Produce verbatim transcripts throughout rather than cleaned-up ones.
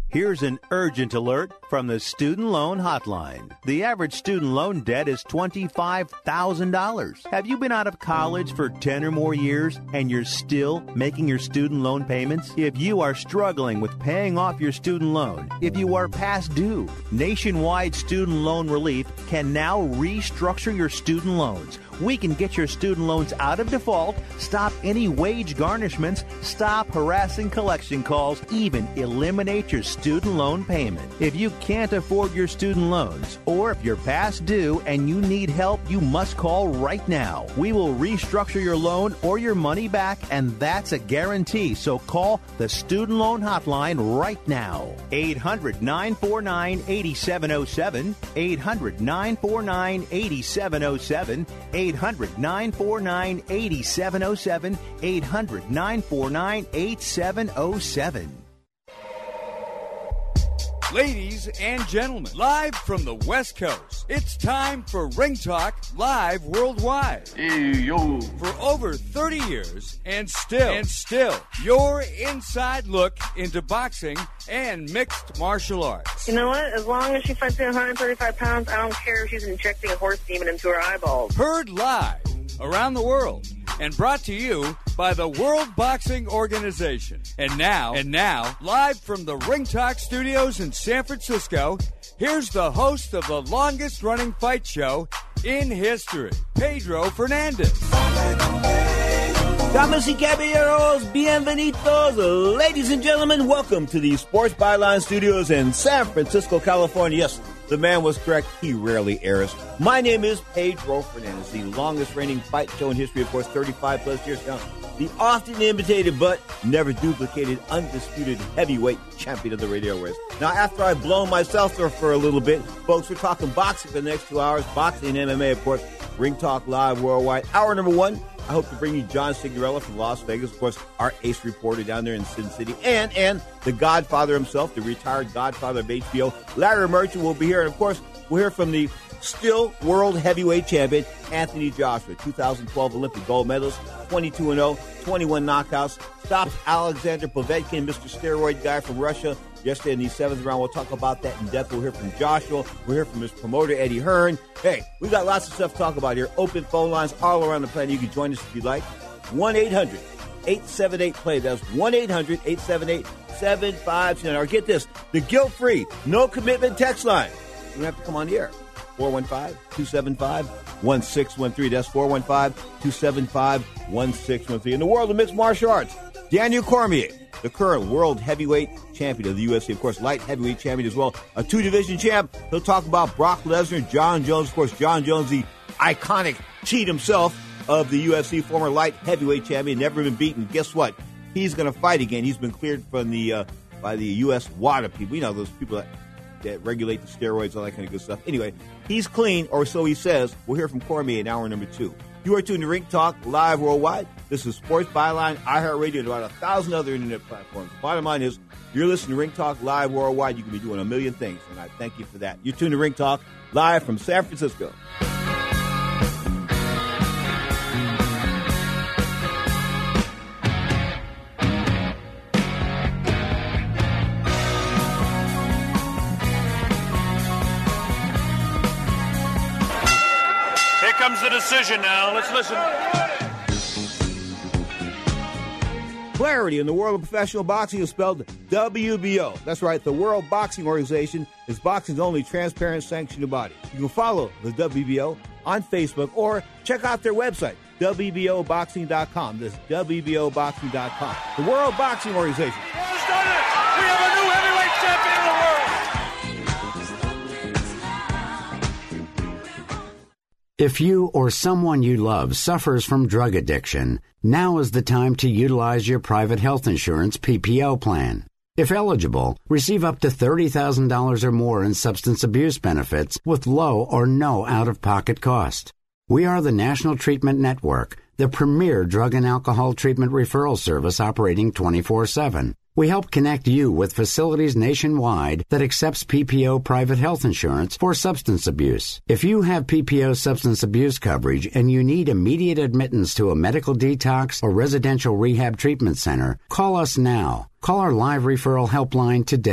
Here's an urgent alert from the Student Loan Hotline. The average student loan debt is twenty-five thousand dollars. Have you been out of college for ten or more years and you're still making your student loan payments? If you are struggling with paying off your student loan, if you are past due, Nationwide Student Loan Relief can now restructure your student loans. We can get your student loans out of default, stop any wage garnishments, stop harassing collection calls, even eliminate your student loan payment. If you can't afford your student loans, or if you're past due and you need help, you must call right now. We will restructure your loan or your money back, and that's a guarantee. So call the Student Loan Hotline right now. eight hundred, nine four nine, eight seven zero seven, eight hundred, nine four nine, eight seven zero seven, eight hundred, nine four nine, eight seven zero seven, eight hundred, nine four nine, eight seven zero seven. Ladies and gentlemen, live from the West Coast, it's time for Ring Talk Live Worldwide. Hey, yo. For over thirty years, and still, and still, your inside look into boxing and mixed martial arts. You know what? As long as she fights at one hundred thirty-five pounds, I don't care if she's injecting a horse demon into her eyeballs. Heard live around the world and brought to you by the World Boxing Organization. And now, and now, live from the Ring Talk Studios in San Francisco, here's the host of the longest-running fight show in history, Pedro Fernandez. Damas y caballeros, bienvenidos. Ladies and gentlemen, welcome to the Sports Byline Studios in San Francisco, California. Yes, the man was correct. He rarely errs. My name is Pedro Fernandez, the longest-reigning fight show in history, of course, thirty-five plus years now. The often imitated but never duplicated, undisputed heavyweight champion of the radio race. Now, after I've blown myself there for a little bit, folks, we're talking boxing for the next two hours. Boxing and M M A, of course. Ring Talk Live Worldwide. Hour number one. I hope to bring you John Signorella from Las Vegas, of course, our ace reporter down there in Sin City, and and the Godfather himself, the retired Godfather of H B O, Larry Merchant, will be here. And, of course, we'll hear from the still world heavyweight champion, Anthony Joshua, two thousand twelve Olympic gold medalist, twenty-two and oh, twenty-one knockouts, stops Alexander Povetkin, Mister Steroid guy from Russia, yesterday in the seventh round. We'll talk about that in depth. We'll hear from Joshua. We'll hear from his promoter, Eddie Hearn. Hey, we got lots of stuff to talk about here. Open phone lines all around the planet. You can join us if you'd like. one eight hundred, eight seven eight, play. That's one eight hundred, eight seven eight, seven five two nine. Or get this, the guilt-free, no-commitment text line. You don't have to come on the air. four one five, two seven five, one six one three. That's four one five, two seven five, one six one three. In the world of mixed martial arts, Daniel Cormier, the current world heavyweight champion of the U F C, of course, light heavyweight champion as well, a two-division champ. He'll talk about Brock Lesnar, John Jones, of course, John Jones, the iconic cheat himself of the U F C, former light heavyweight champion, never been beaten. Guess what? He's going to fight again. He's been cleared from the uh, by the U S WADA people. You know, those people that, that regulate the steroids, all that kind of good stuff. Anyway, he's clean, or so he says. We'll hear from Cormier in hour number two. You are tuned to Ring Talk Live Worldwide. This is Sports Byline, iHeartRadio, and about a thousand other internet platforms. Bottom line is, you're listening to Ring Talk Live Worldwide. You can be doing a million things, and I thank you for that. You're tuned to Ring Talk Live from San Francisco. Comes the decision now. Let's listen. Clarity in the world of professional boxing is spelled W B O. That's right. The World Boxing Organization is boxing's only transparent sanctioned body. You can follow the W B O on Facebook or check out their website, W B O boxing dot com. That's W B O boxing dot com. The World Boxing Organization. We have a new heavyweight champion in the world. If you or someone you love suffers from drug addiction, now is the time to utilize your private health insurance P P O plan. If eligible, receive up to thirty thousand dollars or more in substance abuse benefits with low or no out-of-pocket cost. We are the National Treatment Network, the premier drug and alcohol treatment referral service operating twenty-four seven. We help connect you with facilities nationwide that accepts P P O private health insurance for substance abuse. If you have P P O substance abuse coverage and you need immediate admittance to a medical detox or residential rehab treatment center, call us now. Call our live referral helpline today.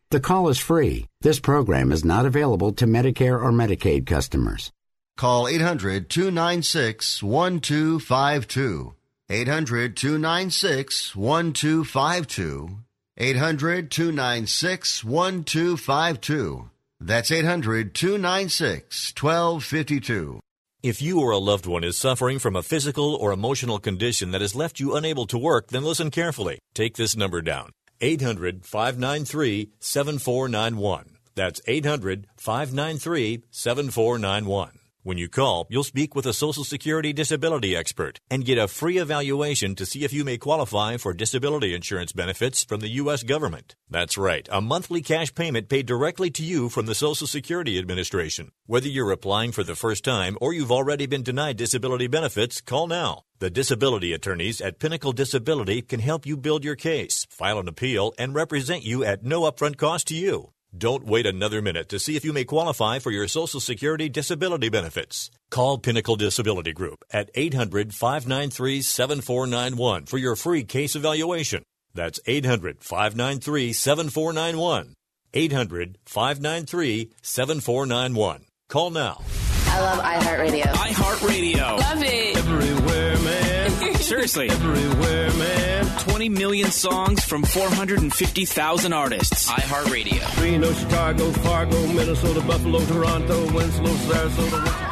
The call is free. This program is not available to Medicare or Medicaid customers. Call eight hundred, two nine six, one two five two. eight hundred, two nine six, one two five two. eight hundred, two nine six, one two five two. That's eight hundred, two nine six, one two five two. If you or a loved one is suffering from a physical or emotional condition that has left you unable to work, then listen carefully. Take this number down. eight hundred, five nine three, seven four nine one. That's eight hundred, five nine three, seven four nine one. When you call, you'll speak with a Social Security disability expert and get a free evaluation to see if you may qualify for disability insurance benefits from the U S government. That's right, a monthly cash payment paid directly to you from the Social Security Administration. Whether you're applying for the first time or you've already been denied disability benefits, call now. The disability attorneys at Pinnacle Disability can help you build your case, file an appeal, and represent you at no upfront cost to you. Don't wait another minute to see if you may qualify for your Social Security disability benefits. Call Pinnacle Disability Group at eight hundred, five nine three, seven four nine one for your free case evaluation. That's eight hundred, five nine three, seven four nine one. eight hundred, five nine three, seven four nine one. Call now. I love iHeartRadio. iHeartRadio. Love it. Everywhere, man. Seriously. Everywhere, man. twenty million songs from four hundred fifty thousand artists. iHeartRadio. Reno, Chicago, Fargo, Minnesota, Buffalo, Toronto, Winslow, Sarasota.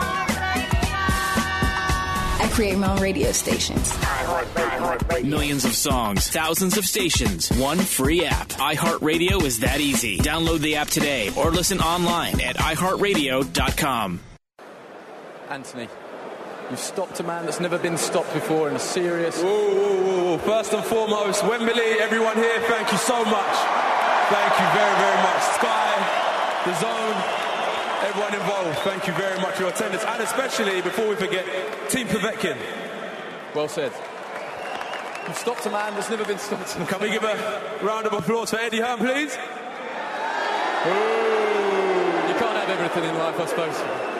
I create my own radio stations. Millions of songs, thousands of stations, one free app. iHeartRadio is that easy. Download the app today or listen online at i heart radio dot com. Anthony, you've stopped a man that's never been stopped before in a serious... Whoa, whoa, whoa. First and foremost, Wembley, everyone here, thank you so much. Thank you very, very much. Sky, the Zone, everyone involved, thank you very much for your attendance. And especially, before we forget, Team Povetkin. Well said. You've stopped a man that's never been stopped. Can we give a round of applause for Eddie Hearn, please? Ooh, you can't have everything in life, I suppose.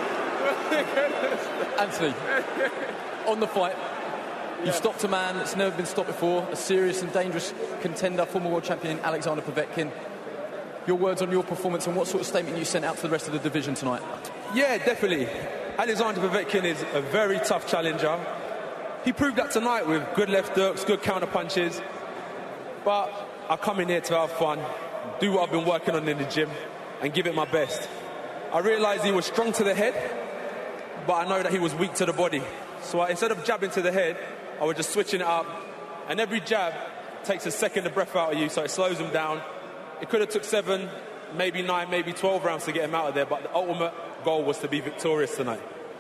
Anthony, on the fight, you've stopped a man that's never been stopped before, a serious and dangerous contender, former world champion Alexander Povetkin. Your words on your performance and what sort of statement you sent out to the rest of the division tonight? Yeah, definitely. Alexander Povetkin is a very tough challenger. He proved that tonight with good left hooks, good counter punches. But I come in here to have fun, do what I've been working on in the gym, and give it my best. I realised he was strong to the head, but I know that he was weak to the body. So I, instead of jabbing to the head, I was just switching it up. And every jab takes a second of breath out of you, so it slows him down. It could have took seven, maybe nine, maybe twelve rounds to get him out of there, but the ultimate goal was to be victorious tonight.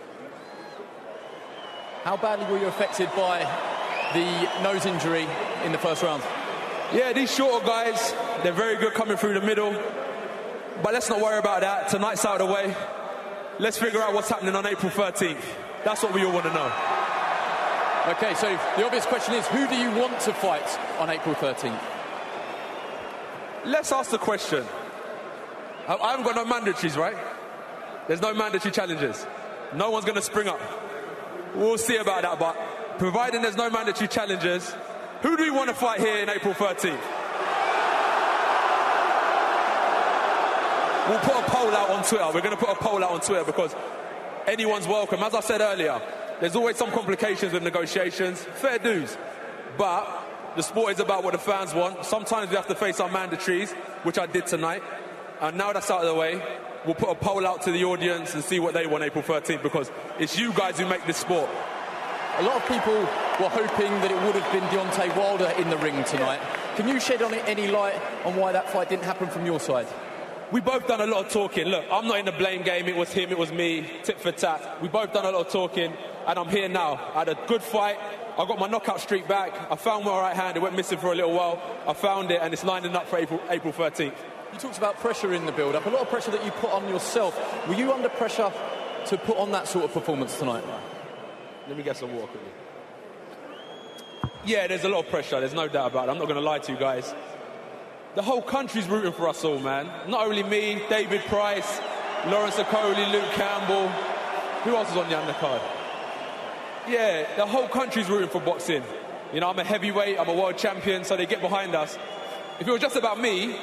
How badly were you affected by the nose injury in the first round? Yeah, these shorter guys, they're very good coming through the middle. But let's not worry about that. Tonight's out of the way. Let's figure out what's happening on April thirteenth. That's what we all want to know. OK, so the obvious question is, who do you want to fight on April thirteenth? Let's ask the question. I, I haven't got no mandatories, right? There's no mandatory challenges. No one's going to spring up. We'll see about that, but providing there's no mandatory challenges, who do we want to fight here in April thirteenth? We'll put a poll out on Twitter. We're going to put a poll out on Twitter because anyone's welcome. As I said earlier, there's always some complications with negotiations. Fair dues. But the sport is about what the fans want. Sometimes we have to face our mandatories, which I did tonight. And now that's out of the way, we'll put a poll out to the audience and see what they want April thirteenth, because it's you guys who make this sport. A lot of people were hoping that it would have been Deontay Wilder in the ring tonight. Can you shed on it any light on why that fight didn't happen from your side? We both done a lot of talking. Look, I'm not in the blame game. It was him, it was me, tit for tat. We both done a lot of talking, and I'm here now. I had a good fight. I got my knockout streak back. I found my right hand. It went missing for a little while. I found it, and it's lining up for April, April thirteenth. You talked about pressure in the build-up, a lot of pressure that you put on yourself. Were you under pressure to put on that sort of performance tonight? Let me get some water quickly. Yeah, there's a lot of pressure. There's no doubt about it. I'm not going to lie to you guys. The whole country's rooting for us all, man. Not only me, David Price, Lawrence Okoli, Luke Campbell. Who else is on the undercard? Yeah, the whole country's rooting for boxing. You know, I'm a heavyweight, I'm a world champion, so they get behind us. If it was just about me,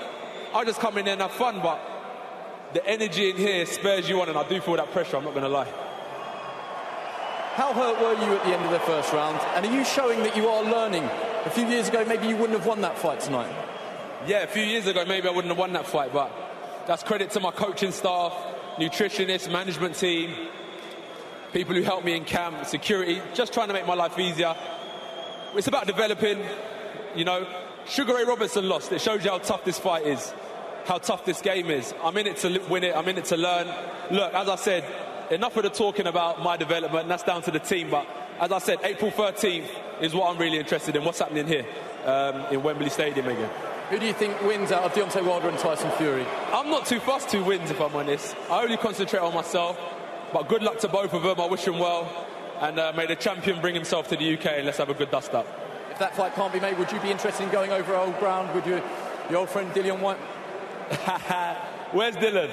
I just come in there and have fun, but the energy in here spurs you on, and I do feel that pressure, I'm not going to lie. How hurt were you at the end of the first round? And are you showing that you are learning? A few years ago, maybe you wouldn't have won that fight tonight. Yeah, a few years ago, maybe I wouldn't have won that fight, but that's credit to my coaching staff, nutritionists, management team, people who helped me in camp, security, just trying to make my life easier. It's about developing, you know. Sugar Ray Robinson lost. It shows you how tough this fight is, how tough this game is. I'm in it to win it. I'm in it to learn. Look, as I said, enough of the talking about my development. That's down to the team. But as I said, April thirteenth is what I'm really interested in, what's happening here um, in Wembley Stadium again. Who do you think wins out of Deontay Wilder and Tyson Fury? I'm not too fussed who wins, if I'm honest. I only concentrate on myself. But good luck to both of them. I wish them well. And uh, may the champion bring himself to the U K and let's have a good dust-up. If that fight can't be made, would you be interested in going over old ground with your, your old friend Dillian White? Where's Dylan?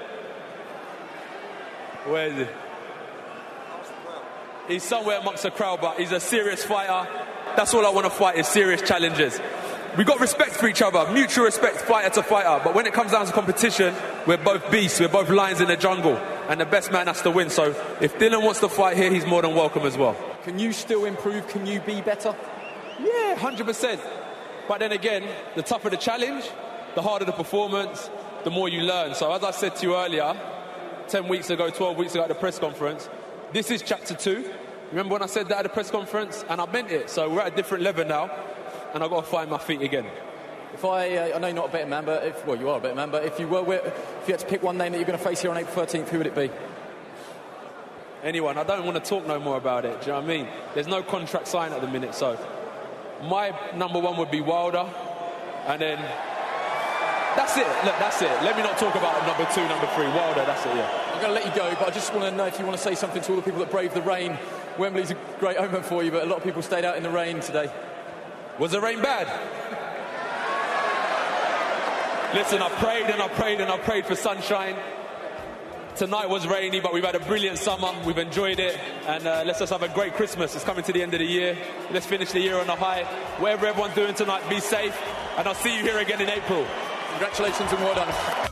Where is he? He's somewhere amongst the crowd, but he's a serious fighter. That's all I want to fight is serious challenges. We've got respect for each other, mutual respect, fighter to fighter. But when it comes down to competition, we're both beasts, we're both lions in the jungle. And the best man has to win. So if Dylan wants to fight here, he's more than welcome as well. Can you still improve? Can you be better? Yeah, one hundred percent. But then again, the tougher the challenge, the harder the performance, the more you learn. So as I said to you earlier, ten weeks ago, twelve weeks ago at the press conference, this is chapter two. Remember when I said that at the press conference? And I meant it. So we're at a different level now, and I've got to find my feet again. If I, uh, I know you're not a betting man, but if, well, you are a betting man, but if you were, if you had to pick one name that you're going to face here on April thirteenth, who would it be? Anyone. I don't want to talk no more about it. Do you know what I mean? There's no contract signed at the minute, so my number one would be Wilder, and then that's it. Look, that's it. Let me not talk about number two, number three. Wilder, that's it, yeah. I'm going to let you go, but I just want to know if you want to say something to all the people that braved the rain. Wembley's a great omen for you, but a lot of people stayed out in the rain today. Was the rain bad? Listen, I prayed and I prayed and I prayed for sunshine. Tonight was rainy, but we've had a brilliant summer. We've enjoyed it, and uh, let's just have a great Christmas. It's coming to the end of the year. Let's finish the year on a high. Whatever everyone's doing tonight, be safe, and I'll see you here again in April. Congratulations and well done.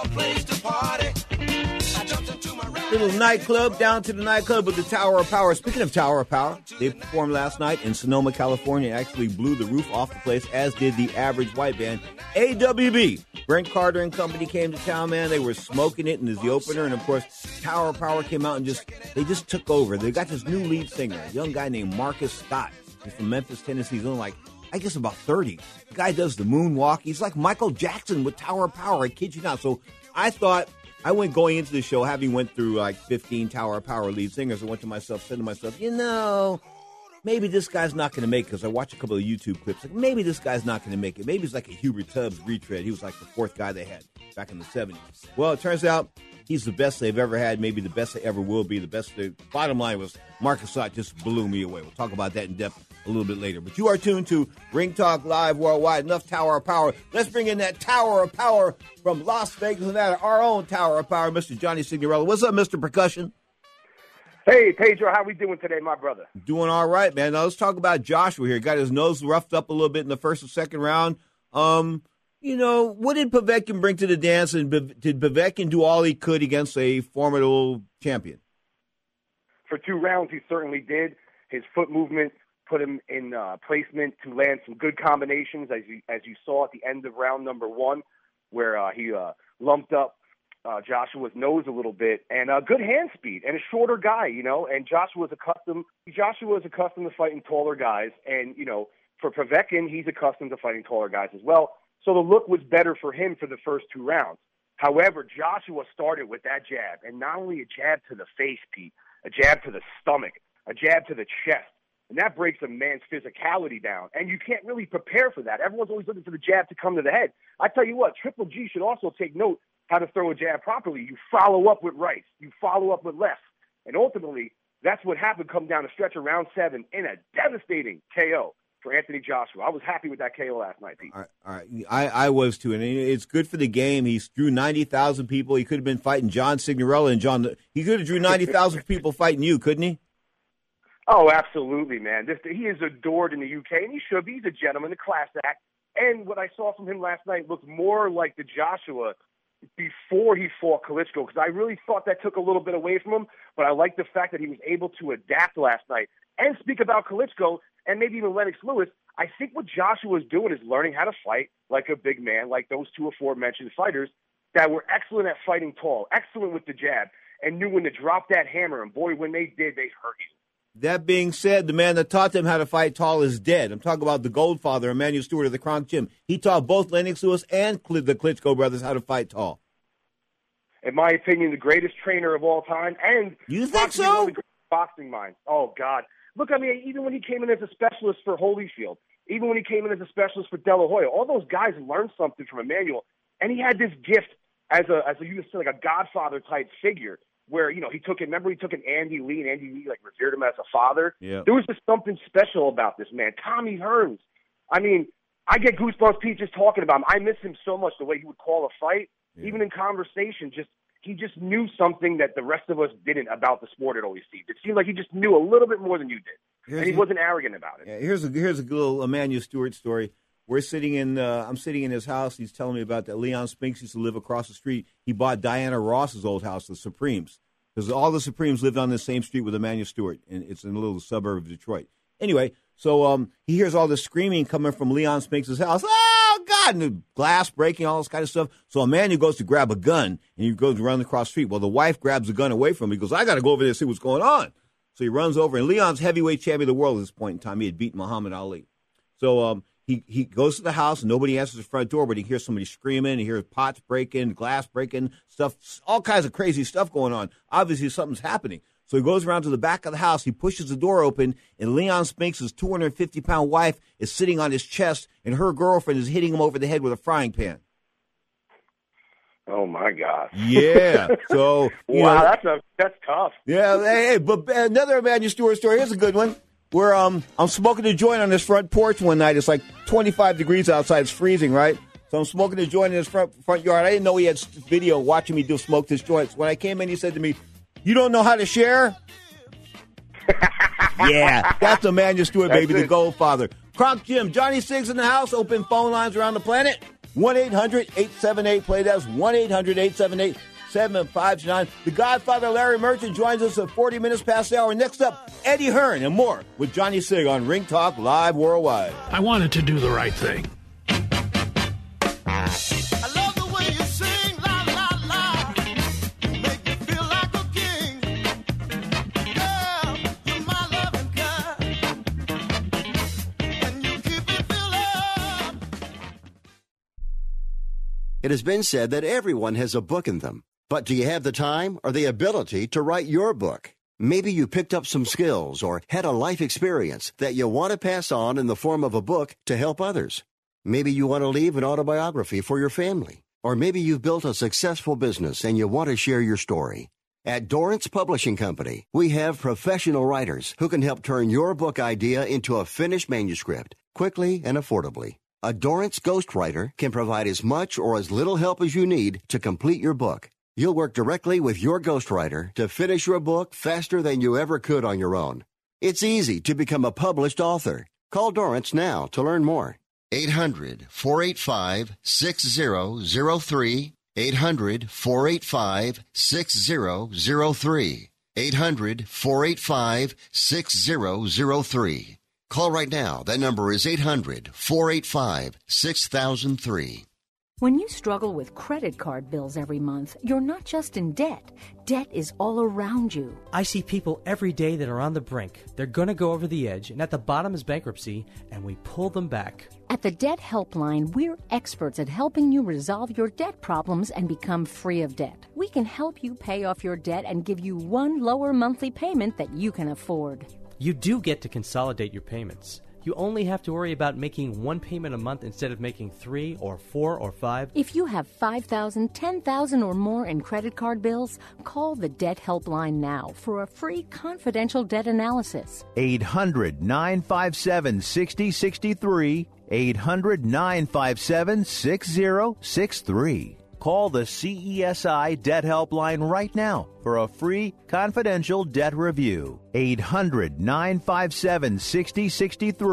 Little nightclub, down to the nightclub with the Tower of Power. Speaking of Tower of Power, they performed last night in Sonoma, California. Actually blew the roof off the place, as did the Average White Band. A W B, Brent Carter and company came to town, man. They were smoking it, and as the opener, and of course, Tower of Power came out and just, they just took over. They got this new lead singer, a young guy named Marcus Scott. He's from Memphis, Tennessee. He's only like, I guess about thirty. The guy does the moonwalk. He's like Michael Jackson with Tower of Power. I kid you not. So I thought, I went going into the show, having went through like fifteen Tower of Power lead singers. I went to myself, said to myself, you know, maybe this guy's not going to make it, because I watched a couple of YouTube clips. Like, maybe this guy's not going to make it. Maybe it's like a Hubert Tubbs retread. He was like the fourth guy they had back in the seventies. Well, it turns out he's the best they've ever had, maybe the best they ever will be. The best. The bottom line was Marcus Scott just blew me away. We'll talk about that in depth a little bit later. But you are tuned to Ring Talk Live Worldwide. Enough Tower of Power. Let's bring in that Tower of Power from Las Vegas, Nevada, our own Tower of Power, Mister Johnny Signorello. What's up, Mister Percussion? Hey, Pedro, how we doing today, my brother? Doing all right, man. Now let's talk about Joshua here. Got his nose roughed up a little bit in the first and second round. Um, you know, what did Povetkin bring to the dance, and did Povetkin do all he could against a formidable champion? For two rounds, he certainly did. His foot movement put him in uh, placement to land some good combinations, as you, as you saw at the end of round number one, where uh, he uh, lumped up Uh, Joshua's nose a little bit, and a uh, good hand speed, and a shorter guy, you know, and Joshua's accustomed, Joshua is accustomed to fighting taller guys, and, you know, for Povetkin, he's accustomed to fighting taller guys as well, so the look was better for him for the first two rounds. However, Joshua started with that jab, and not only a jab to the face, Pete, a jab to the stomach, a jab to the chest, and that breaks a man's physicality down, and you can't really prepare for that. Everyone's always looking for the jab to come to the head. I tell you what, Triple G should also take note how to throw a jab properly. You follow up with rights. You follow up with lefts. And ultimately, that's what happened come down the stretch of round seven in a devastating K O for Anthony Joshua. I was happy with that K O last night, Pete. All right, all right. I, I was too. And it's good for the game. He drew ninety thousand people. He could have been fighting John Signorello and John. He could have drew ninety thousand people fighting you, couldn't he? Oh, absolutely, man. This, he is adored in the U K, and he should be. He's a gentleman, a class act. And what I saw from him last night looked more like the Joshua before he fought Klitschko, because I really thought that took a little bit away from him, but I like the fact that he was able to adapt last night. And speak about Klitschko and maybe even Lennox Lewis, I think what Joshua is doing is learning how to fight like a big man, like those two aforementioned fighters that were excellent at fighting tall, excellent with the jab, and knew when to drop that hammer. And boy, when they did, they hurt you. That being said, the man that taught them how to fight tall is dead. I'm talking about the Goldfather, Emanuel Stewart of the Kronk Gym. He taught both Lennox Lewis and the Klitschko brothers how to fight tall. In my opinion, the greatest trainer of all time. And you think so? Boxing minds. Oh, God. Look, I mean, even when he came in as a specialist for Holyfield, even when he came in as a specialist for De La Hoya, all those guys learned something from Emanuel. And he had this gift as a, as a, you say, like a Godfather-type figure. Where, you know, he took it, remember he took an Andy Lee, and Andy Lee, like, revered him as a father? Yeah. There was just something special about this man. Tommy Hearns. I mean, I get goosebumps, Pete, just talking about him. I miss him so much, the way he would call a fight. Yeah. Even in conversation, just he just knew something that the rest of us didn't about the sport at Always Steve. It seemed like he just knew a little bit more than you did. Here's and he a, wasn't arrogant about it. Yeah, here's a here's a little Emanuel Stewart story. We're sitting in, uh, I'm sitting in his house. He's telling me about that. Leon Spinks used to live across the street. He bought Diana Ross's old house, the Supremes. Because all the Supremes lived on the same street with Emanuel Stewart, and it's in a little suburb of Detroit. Anyway, so um, he hears all this screaming coming from Leon Spinks' house. Oh, God, and the glass breaking, all this kind of stuff. So Emanuel goes to grab a gun, and he goes to run across the street. Well, the wife grabs the gun away from him. He goes, I got to go over there and see what's going on. So he runs over, and Leon's heavyweight champion of the world at this point in time. He had beaten Muhammad Ali. So um, he, he goes to the house, and nobody answers the front door, but he hears somebody screaming. He hears pots breaking, glass breaking, stuff, all kinds of crazy stuff going on. Obviously, something's happening. So he goes around to the back of the house. He pushes the door open, and Leon Spinks' two hundred fifty pound wife is sitting on his chest, and her girlfriend is hitting him over the head with a frying pan. Oh, my God. Yeah. So, wow, know, that's a, that's tough. Yeah, hey, hey, but another Emanuel Stewart story. Here's a good one. Where um, I'm smoking a joint on this front porch one night. It's like twenty-five degrees outside. It's freezing, right? So I'm smoking a joint in his front front yard. I didn't know he had video watching me do smoke this joint. When I came in, he said to me, "You don't know how to share?" Yeah, that's Emanuel Stewart, baby, the Goldfather. Kronk Gym, Johnny Siggs in the house. Open phone lines around the planet. one eight hundred eight seven eight play. That's one eight hundred eight seven eight seven five two nine. The Godfather, Larry Merchant, joins us at forty minutes past the hour. Next up, Eddie Hearn and more with Johnny Sigg on Ring Talk Live Worldwide. I wanted to do the right thing. It has been said that everyone has a book in them. But do you have the time or the ability to write your book? Maybe you picked up some skills or had a life experience that you want to pass on in the form of a book to help others. Maybe you want to leave an autobiography for your family. Or maybe you've built a successful business and you want to share your story. At Dorrance Publishing Company, we have professional writers who can help turn your book idea into a finished manuscript quickly and affordably. A Dorrance ghostwriter can provide as much or as little help as you need to complete your book. You'll work directly with your ghostwriter to finish your book faster than you ever could on your own. It's easy to become a published author. Call Dorrance now to learn more. eight hundred four eight five six zero zero three. eight hundred four eight five six zero zero three. eight hundred four eight five six zero zero three. Call right now. That number is eight hundred four eight five six thousand three. When you struggle with credit card bills every month, you're not just in debt. Debt is all around you. I see people every day that are on the brink. They're going to go over the edge, and at the bottom is bankruptcy, and we pull them back. At the Debt Helpline, we're experts at helping you resolve your debt problems and become free of debt. We can help you pay off your debt and give you one lower monthly payment that you can afford. You do get to consolidate your payments. You only have to worry about making one payment a month instead of making three or four or five. If you have five thousand dollars, ten thousand dollars or more in credit card bills, call the Debt Helpline now for a free confidential debt analysis. eight hundred nine five seven six zero six three. eight hundred nine five seven six zero six three. Call the C E S I Debt Helpline right now for a free confidential debt review. eight hundred nine five seven six zero six three.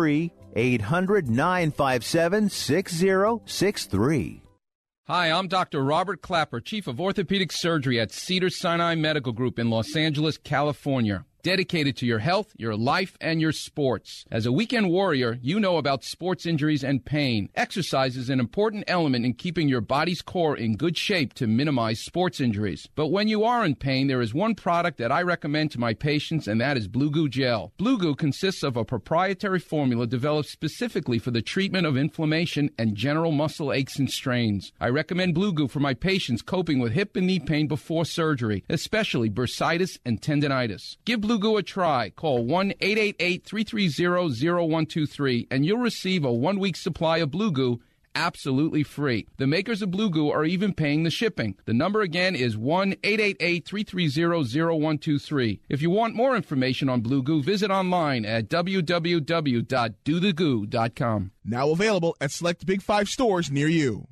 eight hundred, nine five seven, six zero six three. Hi, I'm Doctor Robert Clapper, Chief of Orthopedic Surgery at Cedars-Sinai Medical Group in Los Angeles, California. Dedicated to your health, your life, and your sports. As a weekend warrior, you know about sports injuries and pain. Exercise is an important element in keeping your body's core in good shape to minimize sports injuries. But when you are in pain, there is one product that I recommend to my patients, and that is Blue Goo Gel. Blue Goo consists of a proprietary formula developed specifically for the treatment of inflammation and general muscle aches and strains. I recommend Blue Goo for my patients coping with hip and knee pain before surgery, especially bursitis and tendinitis. Give Blue Goo a try. Call one eight eight eight, three three zero, zero one two three and you'll receive a one-week supply of Blue Goo absolutely free. The makers of Blue Goo are even paying the shipping. The number again is one eight eight eight, three three zero, zero one two three. If you want more information on Blue Goo, visit online at w w w dot do the goo dot com. Now available at select Big Five stores near you.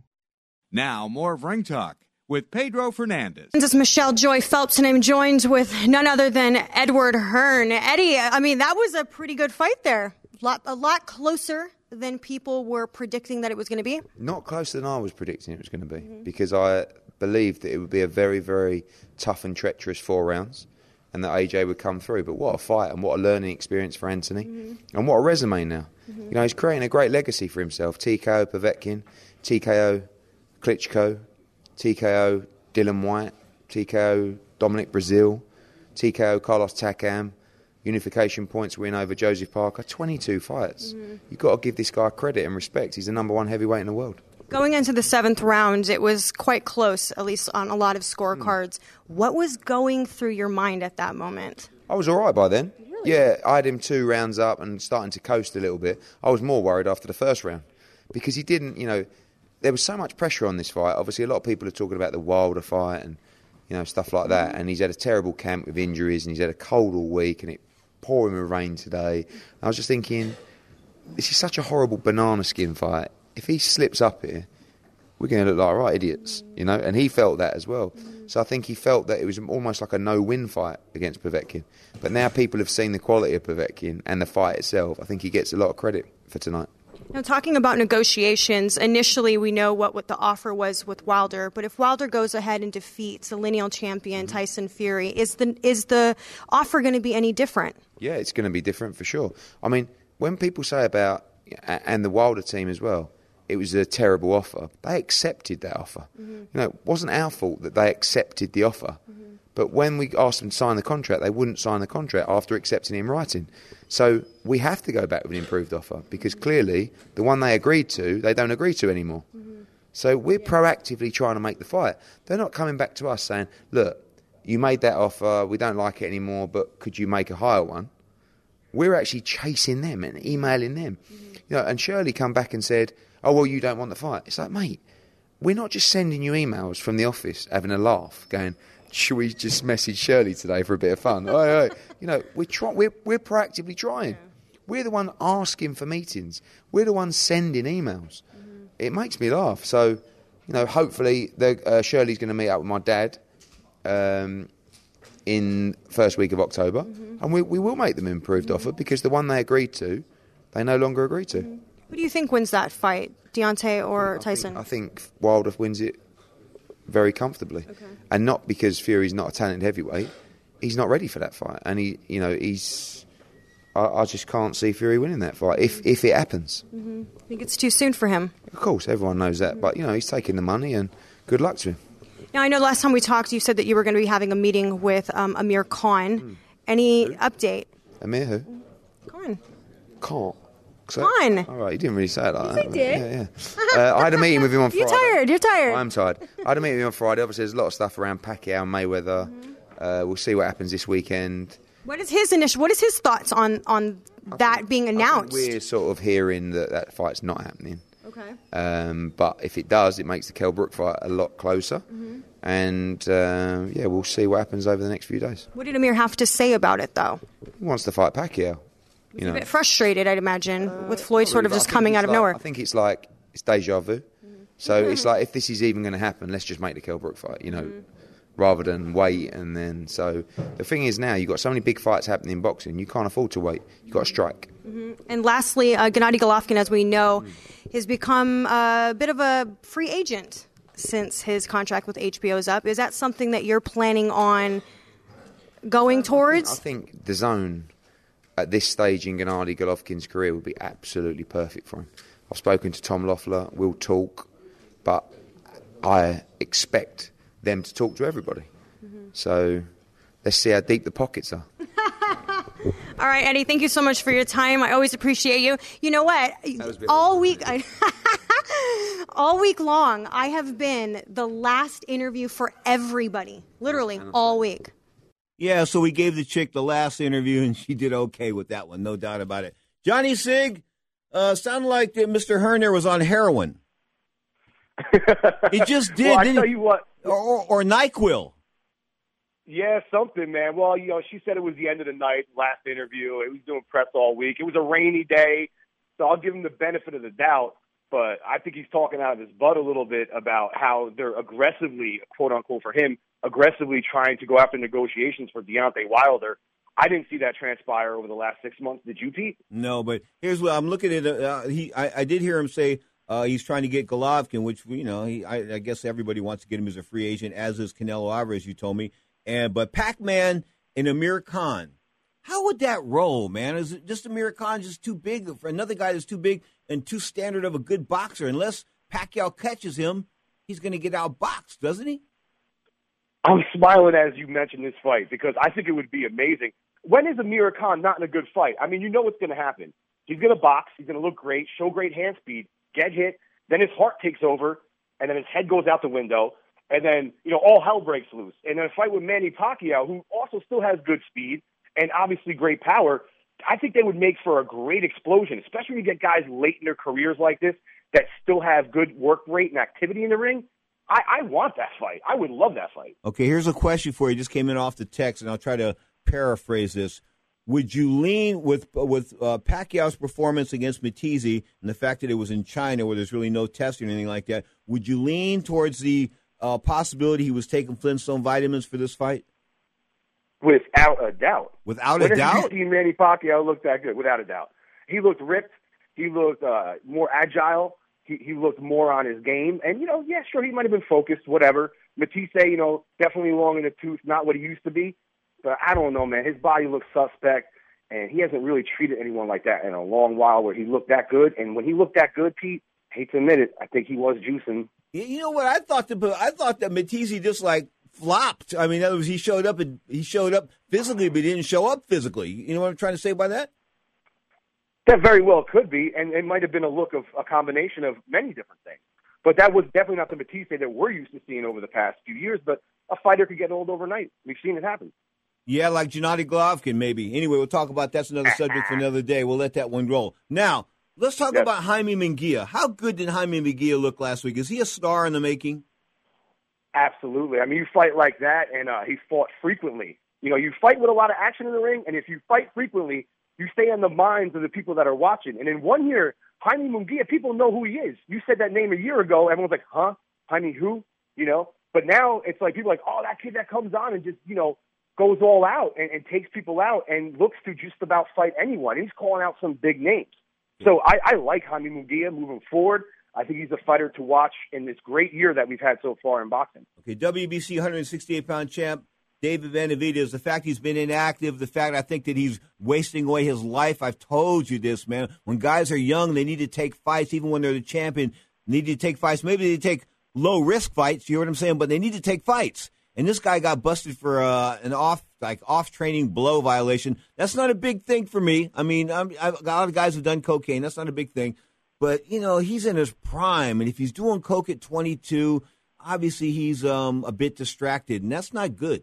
Now, more of Ring Talk with Pedro Fernandez. This is Michelle Joy Phelps, and I'm joined with none other than Edward Hearn. Eddie, I mean, that was a pretty good fight there. A lot, a lot closer than people were predicting that it was going to be. Not closer than I was predicting it was going to be, mm-hmm. because I believed that it would be a very, very tough and treacherous four rounds and that A J would come through. But what a fight and what a learning experience for Anthony, mm-hmm. and what a resume now. Mm-hmm. You know, he's creating a great legacy for himself. T K O Povetkin, T K O Klitschko, T K O Dylan White, T K O Dominic Brazil, T K O Carlos Takam, unification points win over Joseph Parker, twenty-two fights. Mm-hmm. You've got to give this guy credit and respect. He's the number one heavyweight in the world. Going into the seventh round, it was quite close, at least on a lot of scorecards. Mm. What was going through your mind at that moment? I was all right by then. Really? Yeah, I had him two rounds up and starting to coast a little bit. I was more worried after the first round because he didn't, you know, there was so much pressure on this fight. Obviously, a lot of people are talking about the Wilder fight and, you know, stuff like that. And he's had a terrible camp with injuries and he's had a cold all week and it pouring with rain today. And I was just thinking, this is such a horrible banana skin fight. If he slips up here, we're going to look like right idiots, you know. And he felt that as well. So I think he felt that it was almost like a no-win fight against Povetkin. But now people have seen the quality of Povetkin and the fight itself. I think he gets a lot of credit for tonight. Now, talking about negotiations, initially we know what, what the offer was with Wilder, but if Wilder goes ahead and defeats the lineal champion Tyson Fury, is the is the offer going to be any different? Yeah, it's going to be different for sure. I mean, when people say about, and the Wilder team as well, it was a terrible offer, they accepted that offer. Mm-hmm. You know, it wasn't our fault that they accepted the offer. Mm-hmm. But when we asked them to sign the contract, they wouldn't sign the contract after accepting it in writing. So we have to go back with an improved offer because clearly the one they agreed to, they don't agree to anymore. Mm-hmm. So we're yeah. proactively trying to make the fight. They're not coming back to us saying, look, you made that offer, we don't like it anymore, but could you make a higher one? We're actually chasing them and emailing them. Mm-hmm. You know, and Shirley come back and said, oh, well, you don't want the fight. It's like, mate, we're not just sending you emails from the office having a laugh, going, should we just message Shirley today for a bit of fun? oh, oh. You know, we're, try- we're, we're proactively trying. Yeah. We're the one asking for meetings. We're the ones sending emails. Mm-hmm. It makes me laugh. So, you know, hopefully the, uh, Shirley's going to meet up with my dad um, in first week of October. Mm-hmm. And we, we will make them an improved mm-hmm. offer because the one they agreed to, they no longer agree to. Mm-hmm. Who do you think wins that fight, Deontay or I Tyson? Think, I think Wilder wins it very comfortably. Okay. And not because Fury's not a talented heavyweight. He's not ready for that fight. And, he, you know, he's... I, I just can't see Fury winning that fight, if if it happens. Mm-hmm. I think it's too soon for him. Of course, everyone knows that. Mm-hmm. But, you know, he's taking the money and good luck to him. Now, I know last time we talked, you said that you were going to be having a meeting with um, Amir Khan. Mm. Any who? update? Amir who? Khan. Khan. So, Khan. All right, you didn't really say it like yes, that. I did. Yeah, yeah. uh, I had a meeting with him on Friday. You're tired, you're tired. I'm tired. I had a meeting with him on Friday. Obviously, there's a lot of stuff around Pacquiao and Mayweather. Mm-hmm. Uh, we'll see what happens this weekend. What is his initial? What is his thoughts on, on that think, being announced? We're sort of hearing that that fight's not happening. Okay. Um, but if it does, it makes the Kell Brook fight a lot closer. Mm-hmm. And, uh, yeah, we'll see what happens over the next few days. What did Amir have to say about it, though? He wants to fight Pacquiao. He's you know. a bit frustrated, I'd imagine, uh, with Floyd sort of just coming out of like, nowhere. I think it's like, it's deja vu. Mm-hmm. So mm-hmm. it's like, if this is even going to happen, let's just make the Kell Brook fight, you know. Mm-hmm. rather than wait. And then, so the thing is now, you've got so many big fights happening in boxing, you can't afford to wait. You've got to strike. Mm-hmm. And lastly, uh, Gennady Golovkin, as we know, has become a bit of a free agent since his contract with H B O is up. Is that something that you're planning on going towards? I think the zone at this stage in Gennady Golovkin's career would be absolutely perfect for him. I've spoken to Tom Loeffler, we'll talk, but I expect them to talk to everybody. Mm-hmm. So let's see how deep the pockets are. All right, Eddie, thank you so much for your time. I always appreciate you. You know what? All week, I, all week long, I have been the last interview for everybody, literally all week. Yeah, so we gave the chick the last interview, and she did okay with that one, no doubt about it. Johnny Sig, uh, sounded like uh, Mister Herner was on heroin. He just did, well, I didn't tell he? you what. Or, or, or NyQuil. Yeah, something, man. Well, you know, she said it was the end of the night, last interview. It was doing press all week. It was a rainy day, so I'll give him the benefit of the doubt. But I think he's talking out of his butt a little bit about how they're aggressively, quote unquote, for him, aggressively trying to go after negotiations for Deontay Wilder. I didn't see that transpire over the last six months. Did you, Pete? No, but here's what I'm looking at. Uh, he, I, I did hear him say uh, he's trying to get Golovkin, which you know, he, I, I guess everybody wants to get him as a free agent, as is Canelo Alvarez. You told me, and but Pac-Man and Amir Khan. How would that roll, man? Is it just Amir Khan just too big for another guy that's too big and too standard of a good boxer? Unless Pacquiao catches him, he's going to get outboxed, doesn't he? I'm smiling as you mentioned this fight because I think it would be amazing. When is Amir Khan not in a good fight? I mean, you know what's going to happen. He's going to box. He's going to look great, show great hand speed, get hit. Then his heart takes over, and then his head goes out the window. And then, you know, all hell breaks loose. And then a fight with Manny Pacquiao, who also still has good speed and obviously great power, I think they would make for a great explosion, especially when you get guys late in their careers like this that still have good work rate and activity in the ring. I, I want that fight. I would love that fight. Okay, here's a question for you. It just came in off the text, and I'll try to paraphrase this. Would you lean with with uh, Pacquiao's performance against Matizi and the fact that it was in China where there's really no testing or anything like that, would you lean towards the uh, possibility he was taking Flintstone vitamins for this fight? Without a doubt. Without when a doubt? When did you see Manny Pacquiao look that good? Without a doubt. He looked ripped. He looked uh, more agile. He, he looked more on his game. And, you know, yeah, sure, he might have been focused, whatever. Matisse, you know, definitely long in the tooth, not what he used to be. But I don't know, man. His body looks suspect, and he hasn't really treated anyone like that in a long while where he looked that good. And when he looked that good, Pete, I hate to admit it, I think he was juicing. You know what? I thought that I thought that Matisse just, like, flopped. I mean, in other words, he showed up and he showed up physically, but he didn't show up physically. You know what I'm trying to say by that? That very well could be, and it might have been a look of a combination of many different things. But that was definitely not the Matisse that we're used to seeing over the past few years. But a fighter could get old overnight. We've seen it happen. Yeah, like Gennady Golovkin, maybe. Anyway, we'll talk about that's another subject for another day. We'll let that one roll. Now, let's talk yes. about Jaime Munguia. How good did Jaime Munguia look last week? Is he a star in the making? Absolutely. I mean, you fight like that, and uh, he fought frequently. You know, you fight with a lot of action in the ring, and if you fight frequently, you stay on the minds of the people that are watching. And in one year, Jaime Munguia, people know who he is. You said that name a year ago. Everyone's like, huh? Jaime who? You know? But now it's like people are like, oh, that kid that comes on and just, you know, goes all out and, and takes people out and looks to just about fight anyone. He's calling out some big names. So I, I like Jaime Munguia moving forward. I think he's a fighter to watch in this great year that we've had so far in boxing. Okay, W B C one sixty-eight pound champ, David Benavidez, the fact he's been inactive, the fact I think that he's wasting away his life. I've told you this, man. When guys are young, they need to take fights, even when they're the champion, they need to take fights. Maybe they take low-risk fights, you know what I'm saying, but they need to take fights. And this guy got busted for uh, an off like off-training blow violation. That's not a big thing for me. I mean, I'm, I've got a lot of guys who've done cocaine. That's not a big thing. But, you know, he's in his prime, and if he's doing coke at twenty-two, obviously he's um, a bit distracted, and that's not good.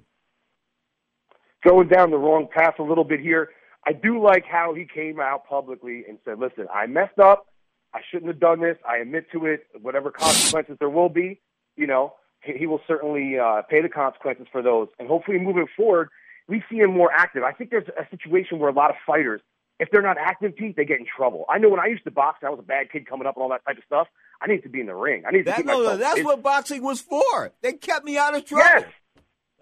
Going down the wrong path a little bit here. I do like how he came out publicly and said, listen, I messed up. I shouldn't have done this. I admit to it. Whatever consequences there will be, you know, he, he will certainly uh, pay the consequences for those. And hopefully moving forward, we see him more active. I think there's a situation where a lot of fighters, if they're not active, Pete, they get in trouble. I know when I used to box, I was a bad kid coming up and all that type of stuff. I need to be in the ring. I need to that, keep no, myself. That's it's, what boxing was for. They kept me out of trouble. Yes.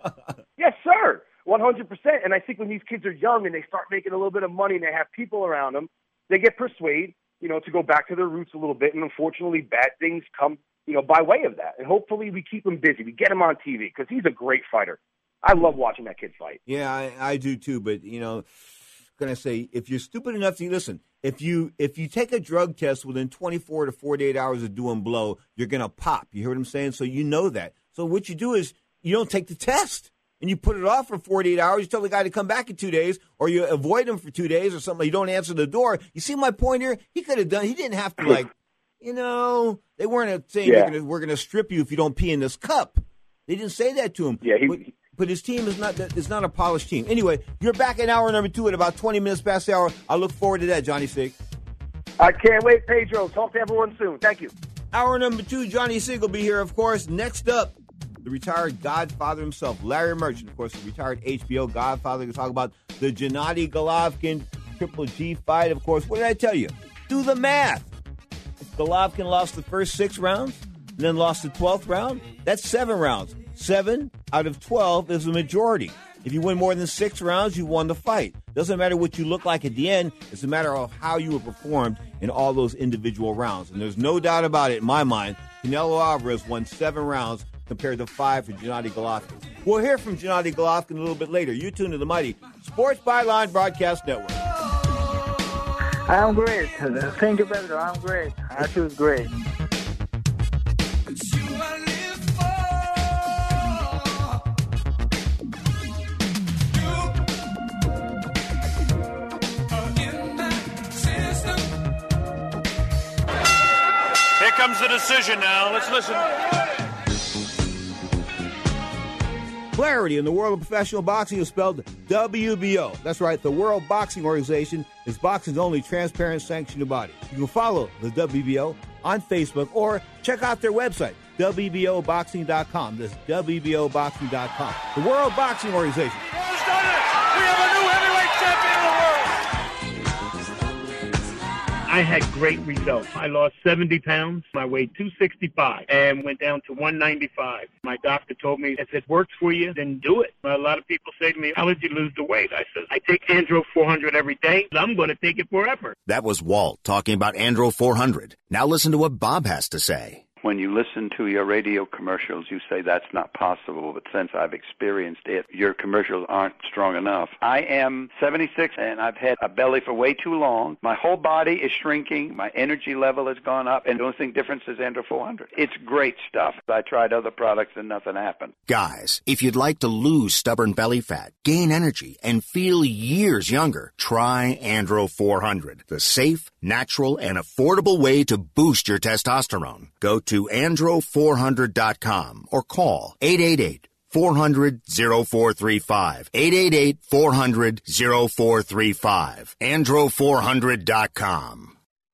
Yes, sir. one hundred percent. And I think when these kids are young and they start making a little bit of money and they have people around them, they get persuaded, you know, to go back to their roots a little bit. And unfortunately, bad things come, you know, by way of that. And hopefully we keep him busy. We get him on T V because he's a great fighter. I love watching that kid fight. Yeah, I, I do too. But, you know, going to say, if you're stupid enough to listen, if you if you take a drug test within twenty-four to forty-eight hours of doing blow, you're going to pop. You hear what I'm saying? So you know that. So what you do is you don't take the test. And you put it off for forty-eight hours, you tell the guy to come back in two days, or you avoid him for two days or something, you don't answer the door. You see my point here? He could have done, he didn't have to, like, you know, they weren't saying yeah. gonna, we're going to strip you if you don't pee in this cup. They didn't say that to him. Yeah, he, but, but his team is not is not a polished team. Anyway, you're back in hour number two at about twenty minutes past the hour. I look forward to that, Johnny Sig. I can't wait, Pedro. Talk to everyone soon. Thank you. Hour number two, Johnny Sig will be here, of course. Next up, the retired Godfather himself, Larry Merchant, of course, the retired H B O Godfather. We'll talk about the Gennady Golovkin Triple G fight, of course. What did I tell you? Do the math. If Golovkin lost the first six rounds and then lost the twelfth round, that's seven rounds. Seven out of twelve is the majority. If you win more than six rounds, you won the fight. Doesn't matter what you look like at the end. It's a matter of how you were performed in all those individual rounds. And there's no doubt about it in my mind, Canelo Alvarez won seven rounds compared to five for Gennady Golovkin. We'll hear from Gennady Golovkin a little bit later. You tune to the mighty Sports Byline Broadcast Network. I'm great. Thank you, Pedro. I'm great. I feel great. Here comes the decision now. Let's listen. Clarity in the world of professional boxing is spelled W B O. That's right, the World Boxing Organization is boxing's only transparent sanctioned body. You can follow the W B O on Facebook or check out their website, W B O boxing dot com. That's W B O boxing dot com. The World Boxing Organization. We have a new heavyweight champion of the world. I had great results. I lost seventy pounds. I weighed two sixty-five and went down to one ninety-five. My doctor told me, if it works for you, then do it. A lot of people say to me, how did you lose the weight? I said, I take Andro four hundred every day. I'm going to take it forever. That was Walt talking about Andro four hundred. Now listen to what Bob has to say. When you listen to your radio commercials, you say that's not possible, but since I've experienced it, your commercials aren't strong enough. I am seventy-six, and I've had a belly for way too long. My whole body is shrinking. My energy level has gone up, and the only thing difference is Andro four hundred. It's great stuff. I tried other products, and nothing happened. Guys, if you'd like to lose stubborn belly fat, gain energy, and feel years younger, try Andro four hundred, the safe, natural, and affordable way to boost your testosterone. Go to to andro four hundred dot com or call eight eight eight, four hundred, oh four three five. eight eight eight, four hundred, oh four three five. andro four hundred dot com.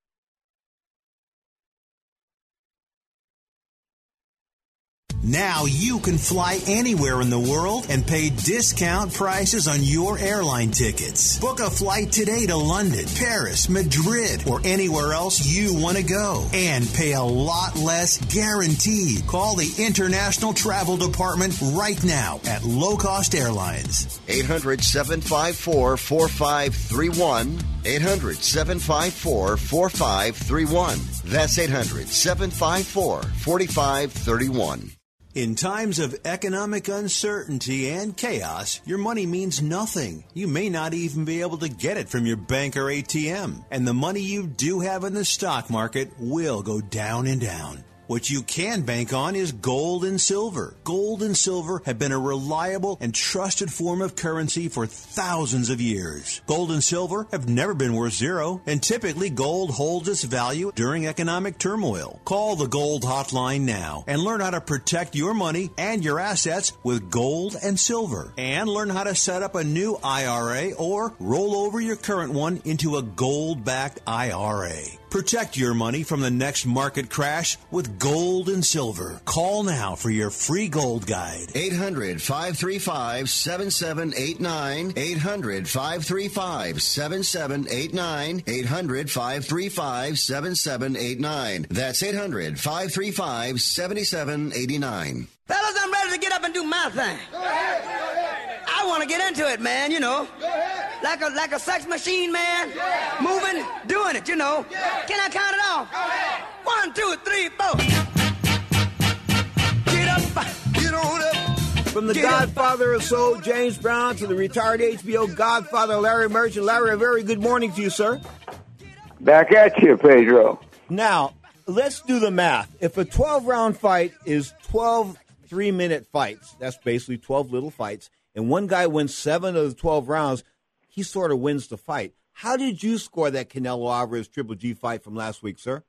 Now you can fly anywhere in the world and pay discount prices on your airline tickets. Book a flight today to London, Paris, Madrid, or anywhere else you want to go. And pay a lot less guaranteed. Call the International Travel Department right now at Low Cost Airlines. eight hundred, seven five four, four five three one. eight hundred, seven five four, four five three one. That's eight hundred, seven five four, four five three one. In times of economic uncertainty and chaos, your money means nothing. You may not even be able to get it from your bank or A T M. And the money you do have in the stock market will go down and down. What you can bank on is gold and silver. Gold and silver have been a reliable and trusted form of currency for thousands of years. Gold and silver have never been worth zero, and typically gold holds its value during economic turmoil. Call the Gold Hotline now and learn how to protect your money and your assets with gold and silver. And learn how to set up a new I R A or roll over your current one into a gold-backed I R A. Protect your money from the next market crash with gold and silver. Call now for your free gold guide. eight hundred, five three five, seven seven eight nine. eight hundred, five three five, seven seven eight nine. eight hundred, five three five, seven seven eight nine. That's eight hundred, five three five, seven seven eight nine. Fellas, I'm ready to get up and do my thing. Go ahead. want to get into it, man, you know. Like a like a sex machine, man. Moving, doing it, you know. Can I count it off? One, two, three, four. Get up, get on up. From the Get Godfather of Soul, James Brown, to the retired H B O Godfather, Larry Merchant. Larry, a very good morning to you, sir. Back at you, Pedro. Now, let's do the math. If a twelve-round fight is twelve three-minute fights, that's basically twelve little fights, and one guy wins seven of the twelve rounds, he sort of wins the fight. How did you score that Canelo Alvarez Triple G fight from last week, sir?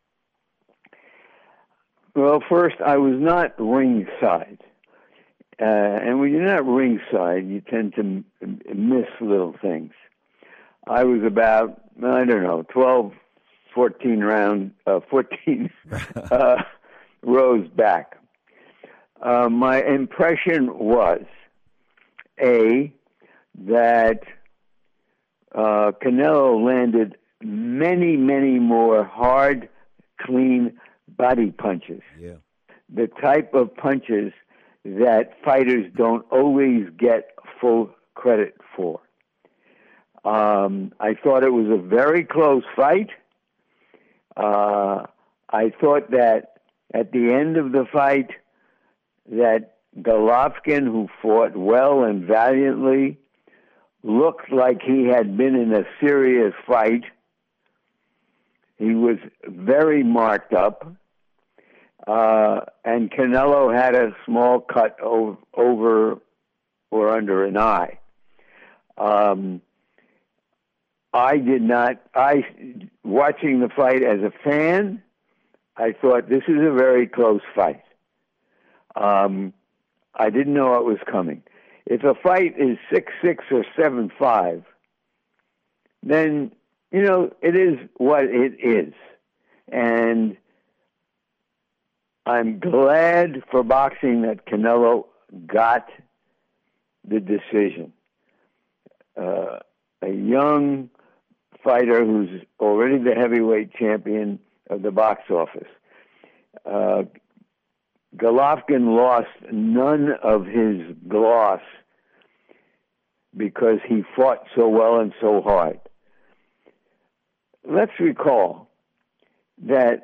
Well, first, I was not ringside. Uh, and when you're not ringside, you tend to m- miss little things. I was about, I don't know, twelve, fourteen round, uh, fourteen uh, rows back. Uh, my impression was, A, that uh, Canelo landed many, many more hard, clean body punches. Yeah. The type of punches that fighters don't always get full credit for. Um, I thought it was a very close fight. Uh, I thought that at the end of the fight, that Golovkin, who fought well and valiantly, looked like he had been in a serious fight. He was very marked up. Uh, and Canelo had a small cut over, over or under an eye. Um, I did not, I, watching the fight as a fan, I thought this is a very close fight. Um, I didn't know it was coming. If a fight is six six or seven five, then, you know, it is what it is. And I'm glad for boxing that Canelo got the decision. Uh, a young fighter who's already the heavyweight champion of the box office. Uh, Golovkin lost none of his gloss because he fought so well and so hard. Let's recall that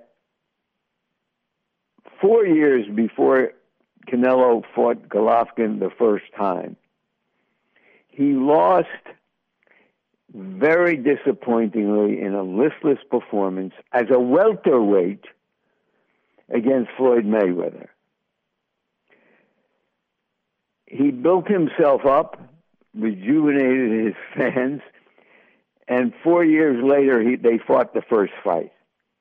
four years before Canelo fought Golovkin the first time, he lost very disappointingly in a listless performance as a welterweight against Floyd Mayweather. He built himself up, rejuvenated his fans, and four years later he, they fought the first fight.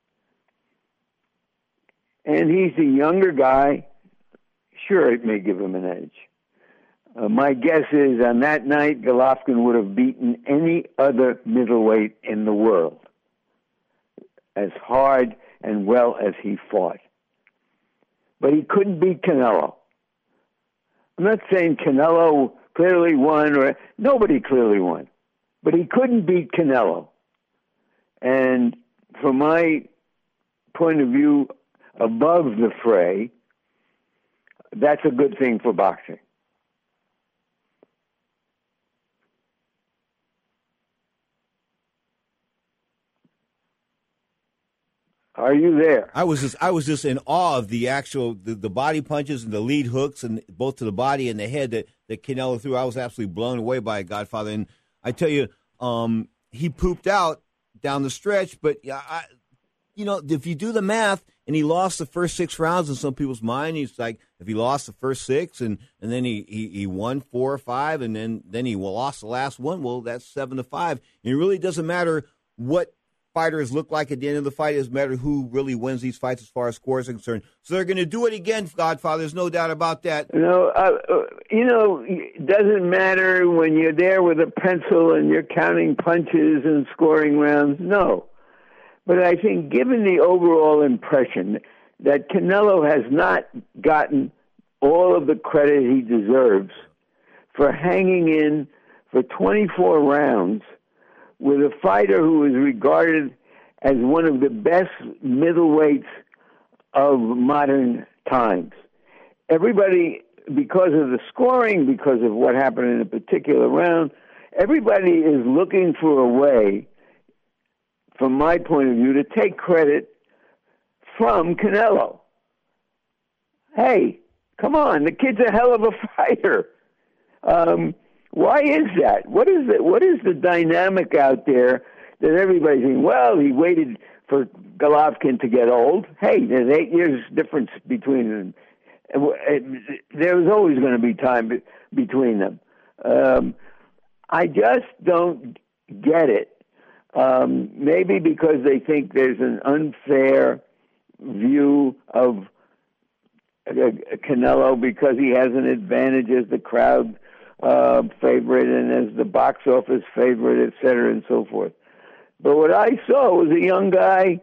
And he's a younger guy. Sure, it may give him an edge. Uh, my guess is on that night, Golovkin would have beaten any other middleweight in the world, as hard and well as he fought. But he couldn't beat Canelo. I'm not saying Canelo clearly won, or nobody clearly won, but he couldn't beat Canelo. And from my point of view, above the fray, that's a good thing for boxing. Are you there? I was just I was just in awe of the actual the, the body punches and the lead hooks, and both to the body and the head that, that Canelo threw. I was absolutely blown away by it, Godfather. And I tell you, um, he pooped out down the stretch, but I, you know, if you do the math, and he lost the first six rounds in some people's mind, he's like, if he lost the first six and, and then he, he, he won four or five, and then, then he lost the last one, well, that's seven to five. And it really doesn't matter what fighters look like at the end of the fight. It doesn't matter who really wins these fights as far as scores are concerned. So they're going to do it again, Godfather. There's no doubt about that. You know, uh, uh, you know, it doesn't matter when you're there with a pencil and you're counting punches and scoring rounds. No. But I think given the overall impression that Canelo has not gotten all of the credit he deserves for hanging in for twenty-four rounds with a fighter who is regarded as one of the best middleweights of modern times. Everybody because of the scoring, because of what happened in a particular round, everybody is looking for a way, from my point of view, to take credit from Canelo. Hey, come on, the kid's a hell of a fighter. Um, why is that? What is the, what is the dynamic out there that everybody's saying, well, he waited for Golovkin to get old? Hey, there's eight years difference between them. There's always going to be time between them. Um, I just don't get it. Um, maybe because they think there's an unfair view of Canelo because he has an advantage as the crowd uh, favorite and as the box office favorite, et cetera, and so forth. But what I saw was a young guy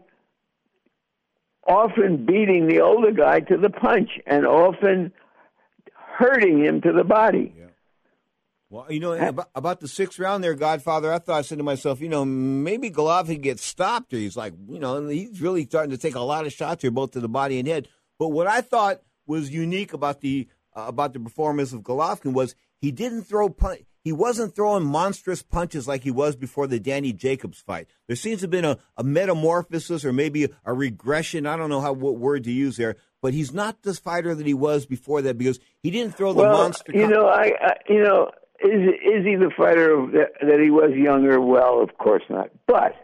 often beating the older guy to the punch and often hurting him to the body. Yeah. Well, you know, about, about the sixth round there, Godfather, I thought, I said to myself, you know, maybe Golovkin gets stopped here. He's like, you know, he's really starting to take a lot of shots here, both to the body and head. But what I thought was unique about the uh, about the performance of Golovkin was he didn't throw punch. He wasn't throwing monstrous punches like he was before the Danny Jacobs fight. There seems to have been a, a metamorphosis or maybe a regression. I don't know how what word to use there, but he's not this fighter that he was before that because he didn't throw the well, monster. You know, I, I you know, is is he the fighter of the, that he was younger? Well, of course not. But